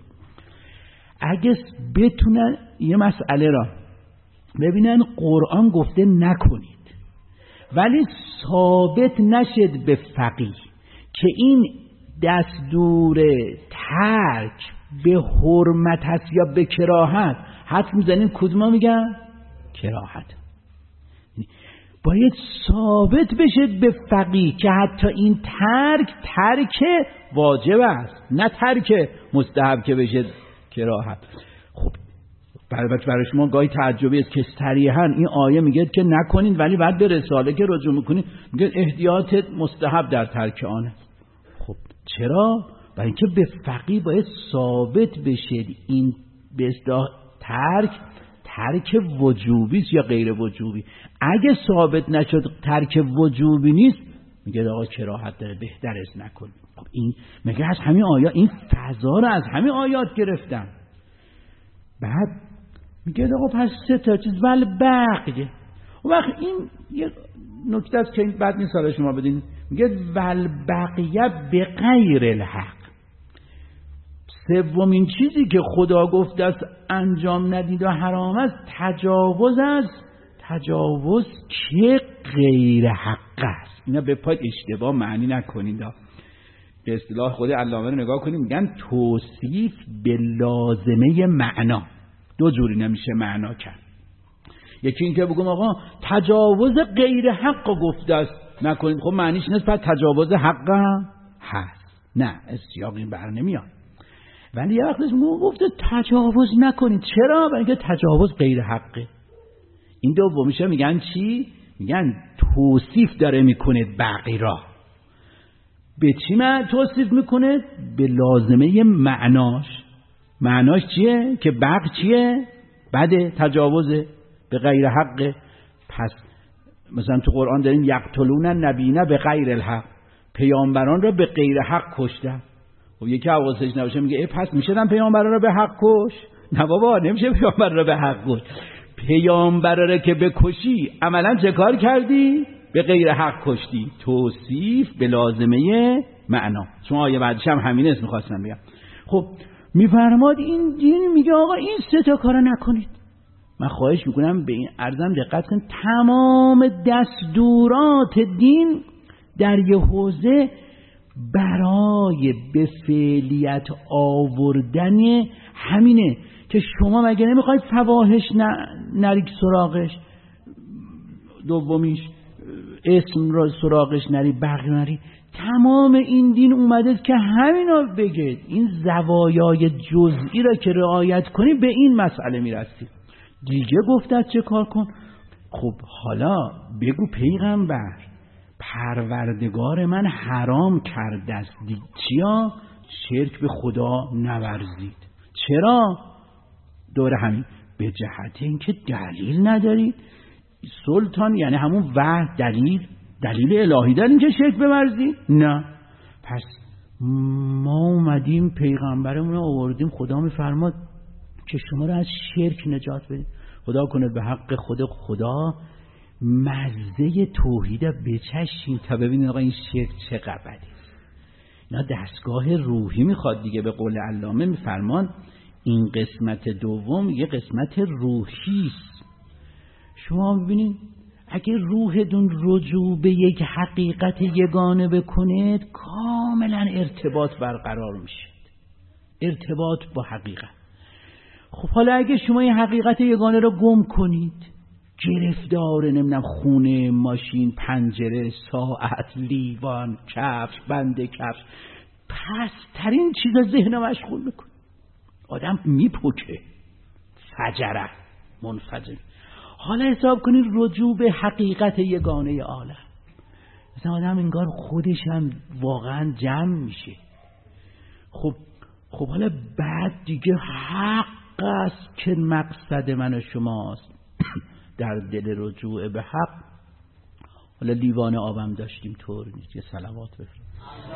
اگه بتونن یه مسئله را ببینن قرآن گفته نکنید ولی ثابت نشد به فقیه که این دستور ترک به حرمت هست یا به کراهت، حد میزنین کدوما میگن؟ کراهت. باید ثابت بشه به فقیه که حتی این ترک ترک واجب است، نه ترک مستحب که بشه کراهت. خب البته برای شما گاهی تعجبی است که صریحاً این آیه میگه که نکنید ولی بعد به رساله که رجوع میکنید میگه احتیاط مستحب در ترک آن است. خب چرا؟ برای اینکه به فقیه باید ثابت بشه این به اصطلاح ترک ترک وجوبی است یا غیر وجوبی. اگه ثابت نشد ترک وجوبی نیست میگه آقا کراهت داره، بهتر است نکنید. خب این میگه از همین آیات، این فضا رو از همین آیات گرفتن. بعد میگه آقا پس سه تا چیز ول بقیه. و وقت این یه نکته است که این بعد نیست حالا شما بدین. میگه ول بقیه به غیر الحق. سومین چیزی که خدا گفته است انجام ندید و حرام است تجاوز است. تجاوز که غیر حق است. اینا به پای اشتباه معنی نکنید. به اصطلاح خود علامه رو نگاه کنیم میگن توصیف به لازمه معنا. دو جوری نمیشه معنا کرد. یکی این که بگم آقا تجاوز غیر حق گفته است نکنید، خب معنیش نیست پس تجاوز حق هم هست. نه سیاق این بر نمیاد. ولی یه وقتش گفته تجاوز نکنید. چرا؟ برای اینکه تجاوز غیر حقه. این دومیشه میگن چی؟ میگن توصیف داره میکنه بقی را. به چی من توصیف میکنه؟ به لازمه معناش. معناش چیه؟ که بق چیه؟ بده، تجاوزه، به غیر حقه. پس مثلا تو قرآن داریم یقتلون النبیین به غیر الحق، پیامبران را به غیر حق کشتن. خب یکی حواسش نباشه میگه ای پس میشدن پیامبران را به حق کش؟ نه بابا نمیشه پیامبر را به حق کش. پیامبر را که بکشی عملا چه کار کردی؟ به غیر حق کشتی. توصیف به لازمه معنا. چون آیه بعدش هم همین است میخواستم بگم. خب میفرماد این دین میگه آقا این سه تا کارو نکنید. من خواهش میکنم به این عرضم دقت کنید. تمام دستورات دین در یه حوزه برای به فعلیت آوردن همینه که شما مگه نمیخواید فواحش نرید سراغش، دومیش اسم را سراغش نری، بقیه نری. تمام این دین اومده که همینا بگه. این زوایای جزئی را که رعایت کنی به این مسئله میرسی. دیگه گفته چه کار کن؟ خب حالا بگو پیغمبر پروردگار من حرام کرده است چیا؟ شرک به خدا نورزید. چرا؟ دور همین به جهت اینکه دلیل ندارید. سلطان یعنی همون وحی، دلیل دلیل الهی دارین که شرک بورزید؟ نه. پس ما اومدیم پیغمبرمون رو آوردیم، خدا میفرماد که شما رو از شرک نجات بدید. خدا کنه به حق خود خدا مزه توحید بچشین تا ببینید آقا این شرک چه قبلی. اینا دستگاه روحی میخواد دیگه. به قول علامه میفرمان این قسمت دوم یه قسمت روحی است. شما ببینید اگه روحتون رجوع به یک حقیقت یگانه بکنید کاملا ارتباط برقرار میشه، ارتباط با حقیقت. خب حالا اگه شما این حقیقت یگانه رو گم کنید، گرفتار نمیدونم خونه، ماشین، پنجره، ساعت، لیوان، کفش، بند کفش، پس ترین چیزا ذهن مشغول میکنه، آدم میپکه، فجره، منفجر. حالا حساب کنید رجوع به حقیقت یگانه عالم، مثلا آدم انگار خودش هم واقعا جمع میشه. خب خب حالا بعد دیگه حق است که مقصد من و شماست در دل رجوع به حق. حالا لیوان آبم داشتیم طور نیست، یه صلوات بفرست.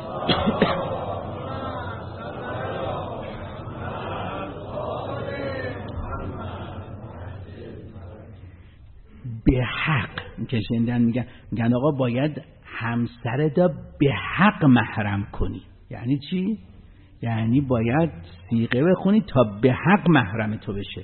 به حق که شنیدن میگن میگن آقا باید همسرت به حق محرم کنی. یعنی چی؟ یعنی باید صیغه بخونی تا به حق محرم تو بشه.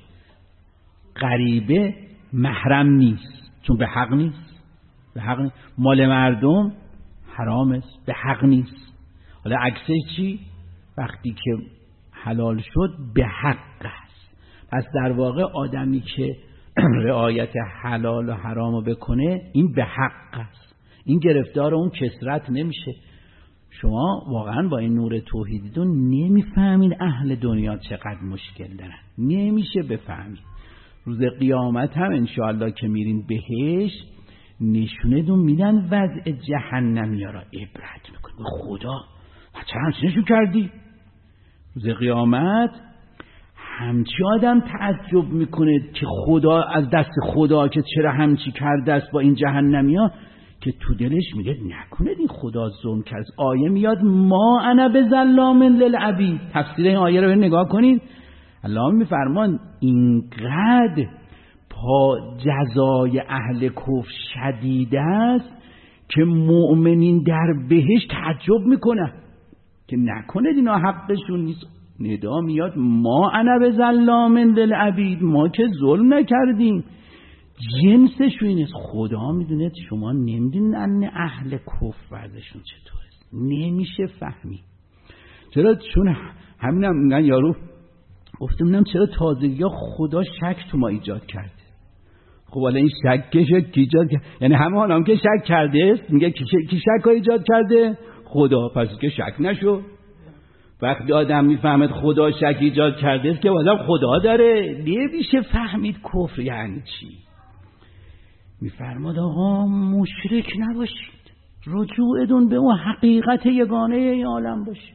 غریبه محرم نیست چون به حق نیست. به حق نیست. مال مردم حرام است، به حق نیست. حالا عکسش چی؟ وقتی که حلال شد به حق است. پس در واقع آدمی که رعایت حلال و حرام رو بکنه این به حق است، این گرفتار اون کثرت نمیشه. شما واقعا با این نور توحیدیتون نمیفهمید اهل دنیا چقدر مشکل دارن، نمیشه بفهمید. روز قیامت هم انشاءالله که میرین بهش نشونتون میدن وضع جهنمیا را عبرت میکنه. خدا چرا همچینشو کردی؟ روز قیامت همچی آدم تعجب میکنه که خدا از دست خدا که چرا همچی کرده است با این جهنمیا، که تو دلش میگه نکنه این خدا ظلم کرد. آیه میاد ما انا بظلام للعبید. تفسیر این آیه رو نگاه کنید. الله میفرمان اینقدر پا جزای اهل کفر شدید است که مؤمنین در بهشت تعجب میکنن که نکنه اینا حقشون نیست. ندا میاد ما انا بظلام للعبید، ما که ظلم نکردیم. جنسش اینه. خدا میدونه شما نمیدونن اهل کفر وضعشون چطوره، نمیشه فهمی. چرا؟ چون همینم میگن یارو گفتم نمیدونم چرا تازگی خدا شک تو ما ایجاد کرده. خب حالا این شکش کی ایجاد کرده؟ یعنی همه هم که شک کرده است میگه کی شک ایجاد کرده؟ خدا. پس که شک نشو. وقتی آدم میفهمد خدا شک ایجاد کرده است که والا خدا داره. نمیشه فهمید کفر یعنی چی. میفرماد آقا مشرک نباشید، رجوعتون به اون حقیقت یگانه این عالم باشه.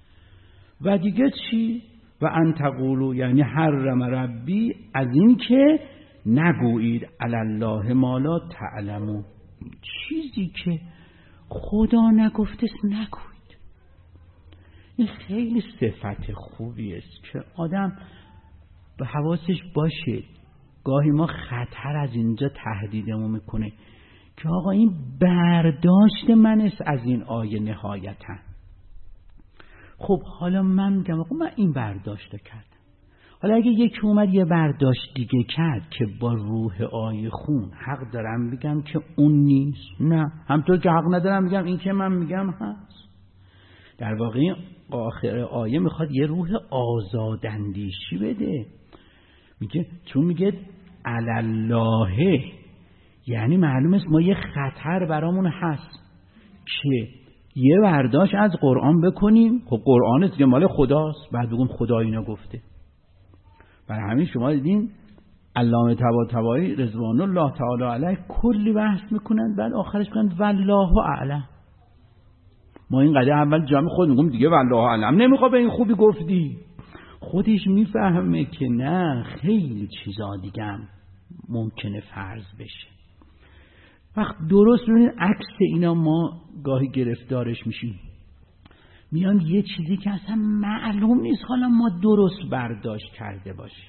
و دیگه چی؟ و ان تقولوا یعنی حرم ربی، از این که نگویید علی الله ما لا تعلمون، چیزی که خدا نگفته نگویید. این خیلی صفت خوبی است که آدم به حواسش باشه. گاهی ما خطر از اینجا تهدیدمون میکنه که آقا این برداشت من است از این آیه نهایتا. خب حالا من میگم آقا من این برداشت کردم. حالا اگه یکی اومد یه برداشت دیگه کرد که با روح آیه خون، حق دارم بگم که اون نیست؟ نه. همطور که حق ندارم بگم این که من میگم هست. در واقع آخر آیه میخواد یه روح آزاداندیشی بده. میگه چون میگه علالله، یعنی معلوم است ما یه خطر برامون هست که یه برداشت از قرآن بکنیم. خب قرآن دیگه مال خداست، بعد بگم خدا اینو گفته. برای همین شما دیدین علامه طباطبایی رضوان الله تعالی علیه کلی بحث میکنن، بعد آخرش میگن والله اعلم. ما این قضیه اول جامع خود میگم دیگه والله اعلم نمیخواد به این خوبی گفتی. خودش میفهمه که نه، خیلی چیزا دیگه هم ممکنه فرض بشه. وقت درست ببینید عکس اینا ما گاهی گرفتارش میشیم، میان یه چیزی که اصلا معلوم نیست حالا ما درست برداشت کرده باشیم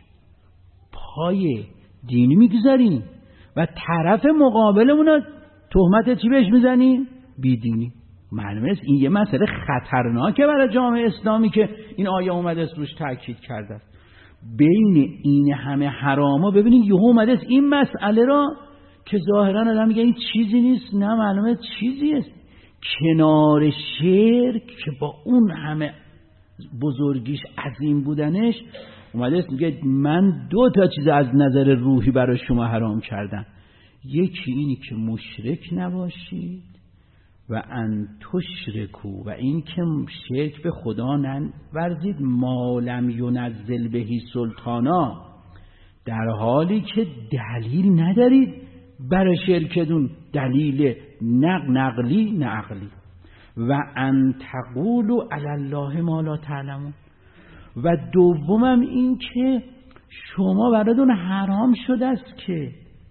پای دینی میگذاریم و طرف مقابلمون تهمت چی بهش میزنیم؟ بیدینی. معلومه است این یه مسئله خطرناکه برای جامعه اسلامی که این آیه اومده است روش تاکید کرده است. بین این همه حراما ببینید یهو اومده است این مسئله را که ظاهرا آدم میگه این چیزی نیست، نه معلومه چیزی است. کنار شرک که با اون همه بزرگیش عظیم بودنش اومده است میگه من دو تا چیز از نظر روحی برای شما حرام کردم. یکی اینی که مشرک نباشید و ان تشرکو، و این که شرک به خدا نورزید، ما لم ینزل بهی سلطانا، در حالی که دلیل ندارید برای شرکتون، دلیل نق نقلی نه عقلی. و ان تقولوا علی الله ما لا تعلمون. و دومم این که شما براتون حرام شده است که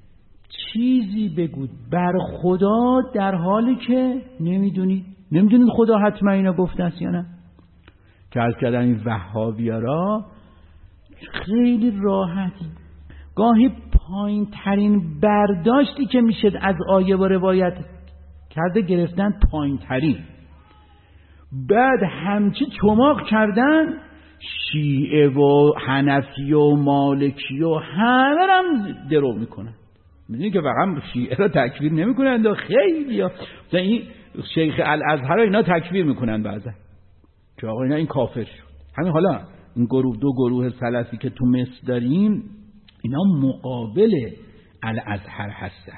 چیزی بگوید بر خدا در حالی که نمیدونید. نمیدونید خدا حتما اینا گفته است یا نه. که عرض کردن این وهابیارا خیلی راحتی گاهی پایین ترین برداشتی که میشه از آیه و روایت کرده گرفتن پایین ترین، بعد همچی چماق کردن شیعه و حنفی و مالکی و همه هم درو میکنن. میدونی که واقعا شیعه را تکفیر نمیکنن و خیلی ها این شیخ الازهر اینا تکفیر میکنن بعضا که آقا اینا این کافر شد. همین حالا این گروه دو گروه سلفی که تو مصر داریم اینا مقابل الازهر هستن،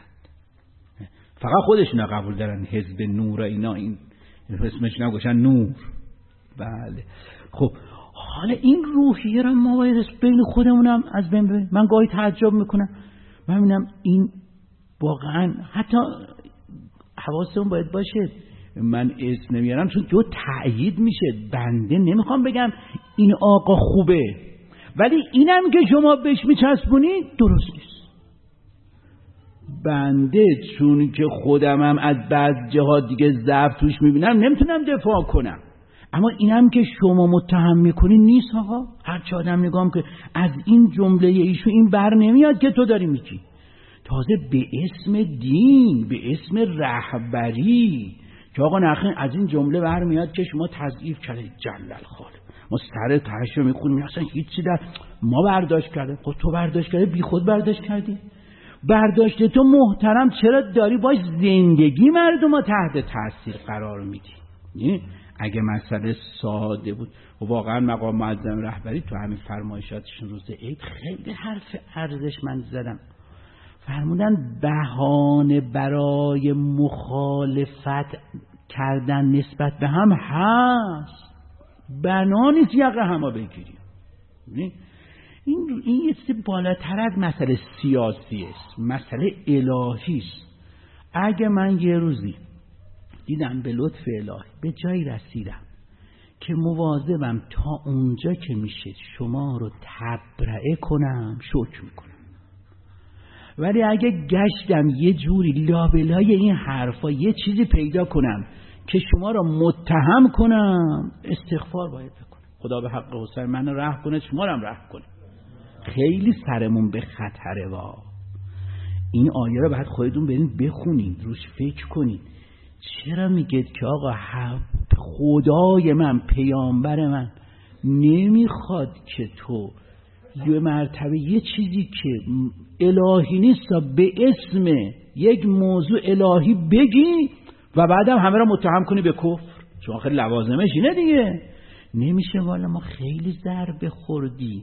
فقط خودشون قبول دارن حزب نور اینا، این اسمش نگوشن نور. بله خب حالا این روحیه را ما باید بین خودمونم از بین ببینیم. من گاهی تعجب میکنم، من میبینم این واقعا حتی حواسمون باید باشه، من اسم نمیارم چون جو تأیید میشه. بنده نمیخوام بگم این آقا خوبه، ولی اینم که شما بهش میچسبونید درست نیست. بنده چون که خودمم از بعض جهات دیگه ضعف توش میبینم نمیتونم دفاع کنم، اما اینم که شما متهم میکنی نیست آقا. هر چه آدم نگام که از این جمله ایشون این بر نمیاد که تو داری میگی، تازه به اسم دین، به اسم رهبری، که آقا نخین از این جمله بر میاد که شما تضعیف کردید. جلل خالق ما سر تهش رو میخونیم اصلا هیچی در ما برداشت کرده. خب تو برداشت کرده، بی خود برداشت کردی. برداشت تو محترم چرا داری باش زندگی مردم رو تحت تاثیر قرار میدی؟ اگه مسئله ساده بود و واقعا مقام معظم رهبری تو همین فرمایشاتشون روز عید خیلی حرف ارزشمند زدن. فرمودن بهانه برای مخالفت کردن نسبت به هم هست، بنا نیست یقه همه بگیریم. این این یه چیز بالاتر از مسئله سیاسی است، مسئله الهی است. اگه من یه روزی دیدم به لطف الهی به جایی رسیدم که مواظبم تا اونجا که میشه شما رو تبرئه کنم، شکر میکنم. ولی اگه گشتم یه جوری لابلای این حرفا یه چیزی پیدا کنم که شما رو متهم کنم، استغفار باید بکنم. خدا به حق حسین من رحم کنه، شما رو هم رحم کنه. خیلی سرمون به خطره. وا این آیه رو باید خودتون برین بخونید، روش فکر کنید. چرا میگید که آقا خدای من، پیامبر من نمیخواد که تو یه مرتبه یه چیزی که الهی نیست به اسم یک موضوع الهی بگی و بعدم همه را متهم کنی به کفر، چون آخر لوازمش اینه دیگه. نمیشه. والا ما خیلی ضربه خوردی.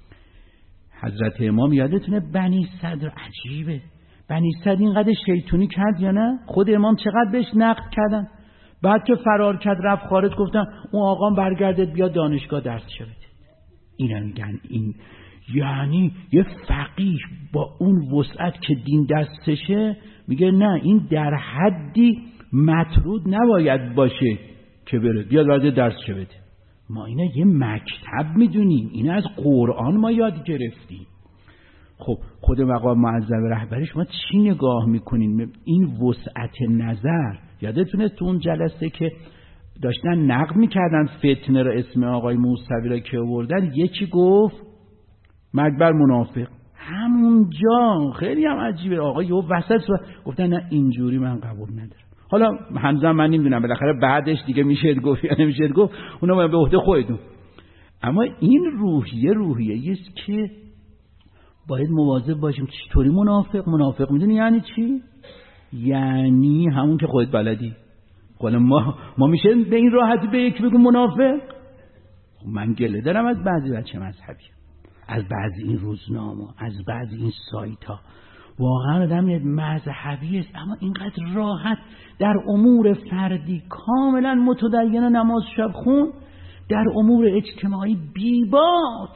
حضرت امام یادتونه بنی صدر عجیبه. بنی صدر اینقدر شیطونی کرد یا نه؟ خود امام چقدر بهش نقد کردن. بعد که فرار کرد رفت خارج، گفتن اون آقام برگردید بیا دانشگاه درسشو بده. اینا میگن این یعنی یه فقیه با اون وسعت که دین دستشه میگه نه این در حدی مطرود نباید باشه که بره بیا وارد درسشو بده. ما اینا یه مکتب میدونیم، اینا از قرآن ما یاد گرفتیم. خب خود مقام معظم رهبری شما چی نگاه میکنین؟ این وسعت نظر. یادتونه تو اون جلسه که داشتن نقد میکردن فتنه را، اسم آقای موسوی را که آوردن، یکی گفت مرگ بر منافق. همونجا خیلی هم عجیبه، آقای یه وسط گفتن نه اینجوری من قبول ندارم. حالا همزمان من نمیدونم بالاخره بعدش دیگه میشه گفت یا نمیشه گفت، اونا به عهده خودتون. اما این روحیه روحیه است که باید مواظب باشیم. چطوری منافق؟ منافق میدونی یعنی چی؟ یعنی همون که خودت بلدی. حالا ما ما میشه به این راحتی به یک بگم منافق؟ من گله دارم از بعضی بچه مذهبی، از بعضی این روزنامه، از بعضی این سایت ها. واقعا آدم مذهبی است اما اینقدر راحت در امور فردی کاملا متدین نماز شب خون، در امور اجتماعی بیباک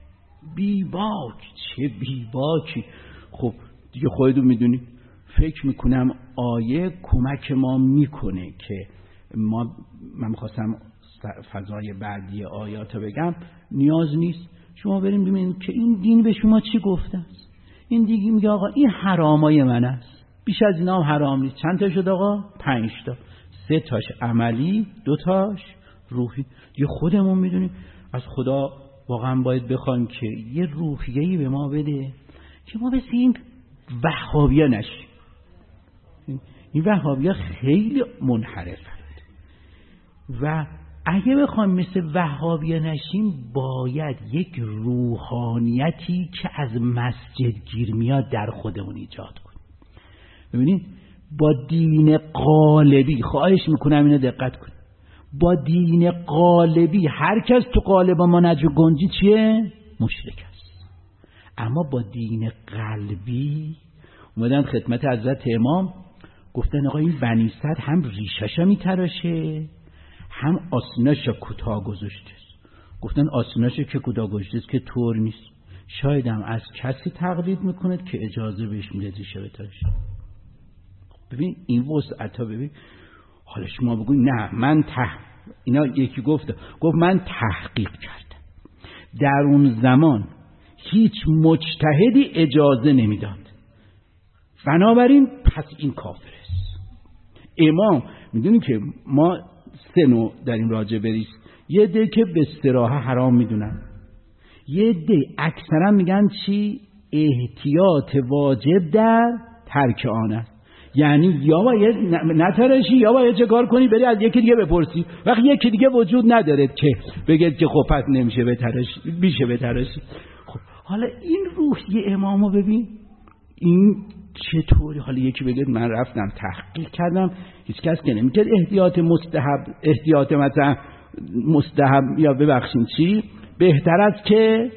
بیباک. چه بیباکی؟ خب دیگه خودتون میدونید. فکر میکنم آیه کمک ما میکنه که ما، من میخواستم فضای بعدی آیات رو بگم، نیاز نیست شما بریم ببینید که این دین به شما چی گفته است. این دیگه میگه آقا این حرامای من است، بیش از اینا هم حرام نیست. چند تا شد آقا؟ پنج تا. سه تاش عملی، دو تاش روحی. یه خودمون میدونیم. از خدا واقعا باید بخوایم که یه روحیه‌ای به ما بده که ما مثل این وهابی‌ها نشیم. این وهابی‌ها خیلی منحرفند و اگه بخوایم مثل وهابی‌ها نشیم باید یک روحانیتی که از مسجد گیر میاد در خودمون ایجاد کنیم. ببینید با دین قالبی، خواهش میکنم اینو دقت کنید، با دین قالبی هر کس تو قالب ما نج و گنجی چیه؟ مشرک است. اما با دین قلبی اومدن خدمت حضرت امام گفتن آقا این بنی صد هم ریشاشا میتراشه هم آسیناشا کوتاه گذاشته است. گفتن آسیناشا که کوتاه گذاشته است که طور نیست، شاید هم از کسی تقلید میکند که اجازه بهش میده ریشه بتراشه. ببین این وسعتا. ببین حالا شما بگوید نه من تح... اینا یکی گفت گفت من تحقیق کردم، در اون زمان هیچ مجتهدی اجازه نمیداد، بنابراین پس این کافر است. امام میدونی که ما سه نوع در این راجع بریست. یه ده که به استراحه حرام میدونن، یه ده اکثرا میگن چی؟ احتیاط واجب در ترک آن است. یعنی یا باید نترشی یا باید چه کار کنی؟ بری از یکی دیگه بپرسی. وقتی یکی دیگه وجود نداره که بگید که خب پس نمیشه بترشی، میشه بترشی. خب حالا این روحیه امامو ببین این چطوری. حالا یکی بگید من رفتم تحقیق کردم، هیچ کس که نمیگه احتیاط مستحب، احتیاط مثلا مستحب یا ببخشین چی بهتر است که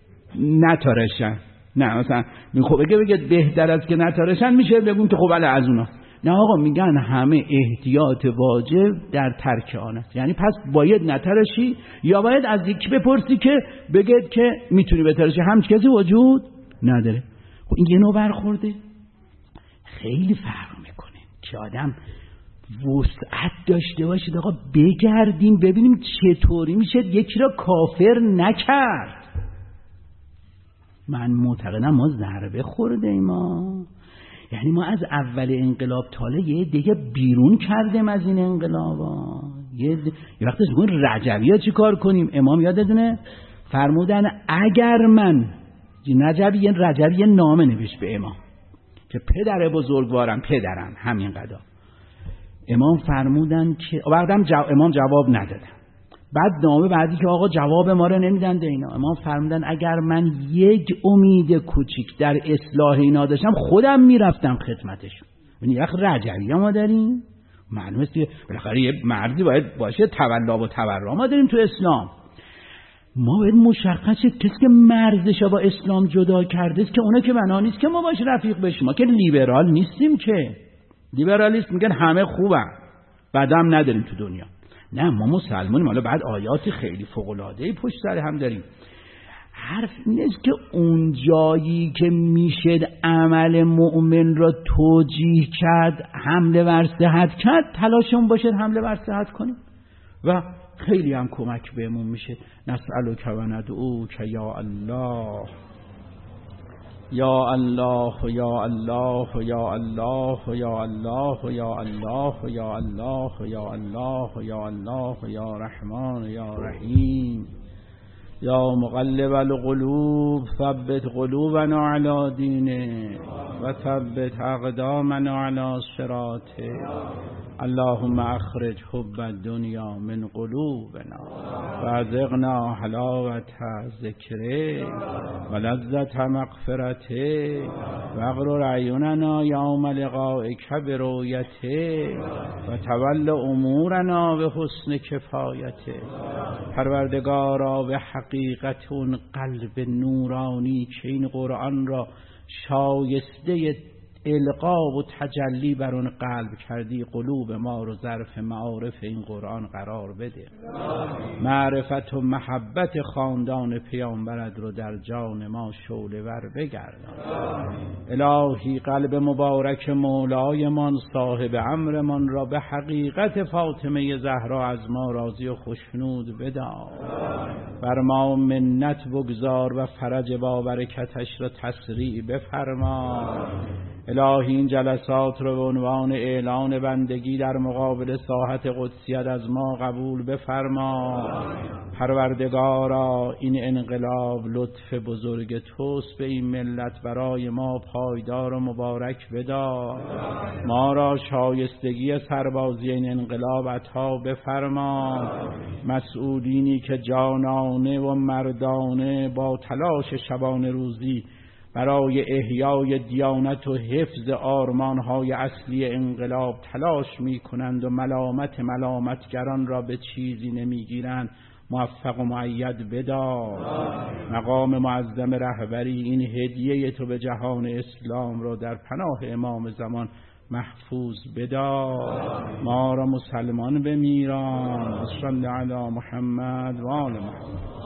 نترشن. نه مثلا خب بگه بگه بهتر است که نترشن، میشه بگون که خب بله از اونا. نه آقا میگن همه احتیاط واجب در ترک آن است. یعنی پس باید نترشی یا باید از یکی بپرسی که بگید که میتونی بترشی، همچه کسی وجود نداره. خب این یه نوع برخورده خیلی فرق میکنه که آدم وسعت داشته باشید. آقا بگردیم ببینیم چطوری میشه یکی را کافر نکرد. من معتقدم ما ضربه خورده ایم ما. یعنی ما از اول انقلاب تاله یه دیگه بیرون کردیم از این انقلابا. یه, د... یه وقتش بگوین رجبیه چی کار کنیم؟ امام یادتونه فرمودن اگر من رجبی یه رجبی یه نامه نوشت به امام که پدر بزرگوارم، پدرم همین قدا. امام فرمودن که بعدم جو... امام جواب ندادن. بعد نامه بعدی که آقا جواب ما رو نمیدن ده اینا، امام فرمودن اگر من یک امید کوچیک در اصلاح اینا داشتم خودم میرفتم خدمتشون. یعنی وقت رجبی ما داریم، معلومه است که بالاخره یه مردی باید باشه تولا و تبرا ما داریم تو اسلام. ما باید مشخص کسی که مرزش با اسلام جدا کرده است که اونا که بنا نیست که ما باش رفیق بشیم. ما که لیبرال نیستیم که. لیبرالیسم میگن همه خوبن، بعدم نداریم تو دنیا. نه ما مسلمانیم، حالا بعد آیات خیلی فوق‌العاده‌ای پشت سر هم داریم. حرف نیست که اون جایی که میشه عمل مؤمن را توجیه کرد، حمله ور صحت کرد، تلاشمون باشه حمله ور صحت کنیم و خیلی هم کمک بهمون میشه. نسألک و ندعوک یا الله یا الله یا الله یا الله یا الله یا الله یا الله یا الله یا الله یا رحمان یا رحیم یا مقلب القلوب ثبت قلوبنا علی دینه و ثبت اقدامنا علی صراطه. اللهم اخرج حب الدنیا من قلوبنا وارزقنا حلاوة ذکره و لذت مغفرته واغرر اعیننا یوم لقائک برؤیته و تول امورنا به حسن کفایته. پروردگارا به حقیقت اون قلب نورانی که این قرآن را شایسته القا و تجلی بر اون قلب کردی، قلوب ما رو ظرف معارف این قرآن قرار بده. معرفت و محبت خاندان پیامبرت رو در جان ما شعله ور بگردان. الهی قلب مبارک مولایمان صاحب امرمان را به حقیقت فاطمه زهرا از ما راضی و خوشنود بدار. بر ما منت بگذار و فرج با برکتش را تسریع بفرما. الهی این جلسات رو به عنوان اعلان بندگی در مقابل ساحت قدسیت از ما قبول بفرما. پروردگارا این انقلاب لطف بزرگ توست به این ملت، برای ما پایدار و مبارک بدار. ما را شایستگی سربازی این انقلاب عطا بفرما. مسئولینی که جانانه و مردانه با تلاش شبانه روزی برای احیای دیانت و حفظ آرمانهای اصلی انقلاب تلاش می کنند و ملامت ملامتگران را به چیزی نمی گیرند، موفق و مؤید بدار. مقام معظم رهبری این هدیه تو به جهان اسلام را در پناه امام زمان محفوظ بدار. ما را مسلمان بمیران. صلی علی محمد و آل محمد.